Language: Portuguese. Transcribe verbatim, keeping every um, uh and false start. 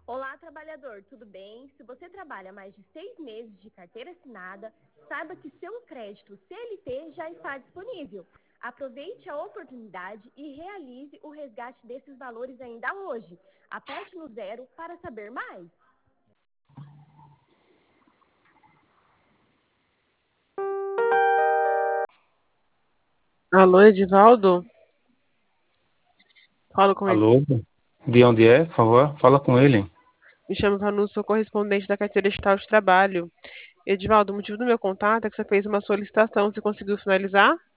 Olá, trabalhador, tudo bem? Se você trabalha mais de seis meses de carteira assinada, saiba que seu crédito C L T já está disponível. Aproveite a oportunidade e realize o resgate desses valores ainda hoje. Aperte no zero para saber mais. Alô, Edivaldo? Falo com ele. Alô? De onde é, por favor? Fala com ele. Me chamo Vanusa, sou correspondente da carteira digital de trabalho. Edivaldo, o motivo do meu contato é que você fez uma solicitação, você conseguiu finalizar?